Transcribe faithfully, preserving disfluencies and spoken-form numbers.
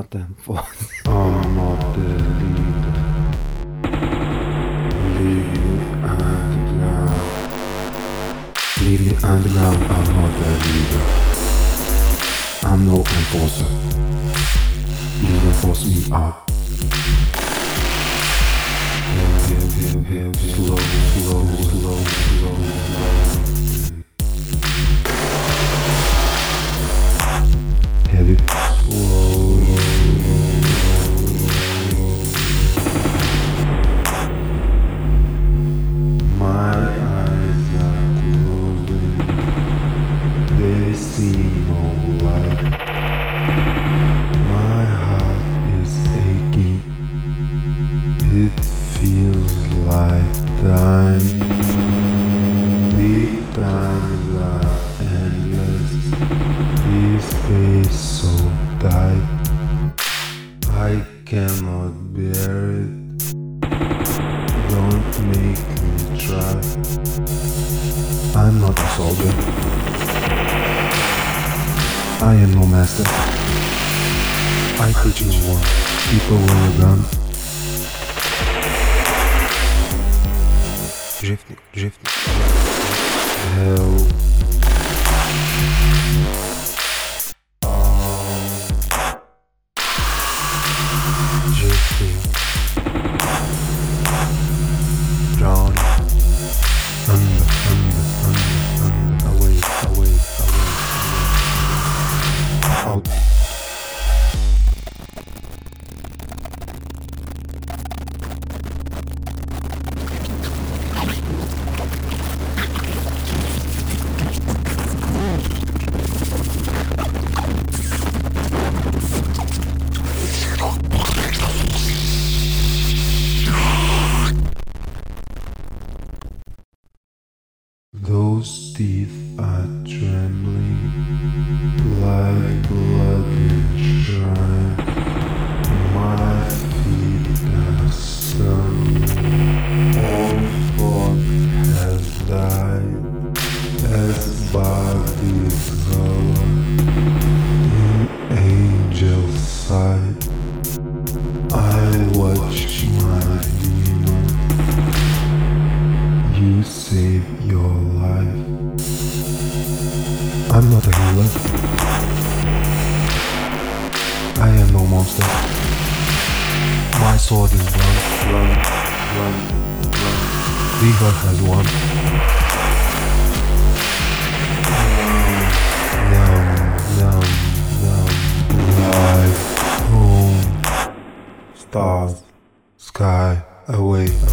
not the enforcer. I'm not the leader. Leading underground. Leading underground, I'm not the leader. I'm no enforcer. You enforce me out. Slow, slow, slow, slow, slow. Heavy, slow. My eyes are closing. They see no light. My heart is aching. It feels like time. The times are endless. This space so tight. I cannot bear it. Don't make me try. I'm not a soldier. I am no master. I teach you war. People wear a gun. Drifting, drifting. Hell. Drifting. Drowning. Under, under, under, under. Away, away, away, away. Out. Those teeth are trembling like blood in shrine. My feet are stung. All thought has died as bodies hover in angel sight. I watch my demon. You save your life. I'm not a healer. I am no monster. My sword is run, run, run, run. Viva has won. Numb, numb, numb. Life, home, stars, sky, away.